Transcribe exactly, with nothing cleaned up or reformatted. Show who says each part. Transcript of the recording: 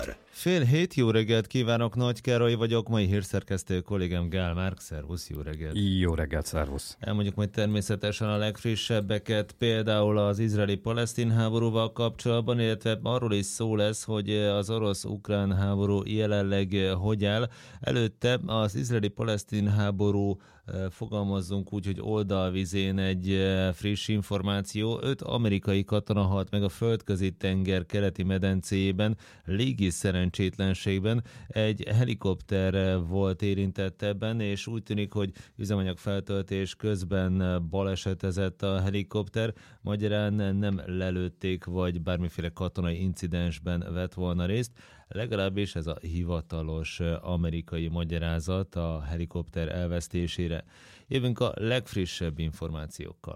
Speaker 1: Fél hét, jó reggelt kívánok, Nagy Károly vagyok, mai hírszerkesztő kollégám Gál Márk, szervusz, jó reggelt.
Speaker 2: Jó reggelt, szervusz.
Speaker 1: Elmondjuk majd természetesen a legfrissebbeket, például az izraeli-palesztin háborúval kapcsolatban, illetve arról is szó lesz, hogy az orosz-ukrán háború jelenleg hogy áll. Előtte az izraeli-palesztin háború, fogalmazzunk úgy, hogy oldalvizén egy friss információ. Öt amerikai katona halt meg a Földközi tenger keleti medencéjében, légi szerencsétlenségben. Egy helikopter volt érintett ebben, és úgy tűnik, hogy üzemanyagfeltöltés közben balesetezett a helikopter. Magyarán nem lelőtték, vagy bármiféle katonai incidensben vett volna részt. Legalábbis ez a hivatalos amerikai magyarázat a helikopter elvesztésére. Jövünk a legfrissebb információkkal.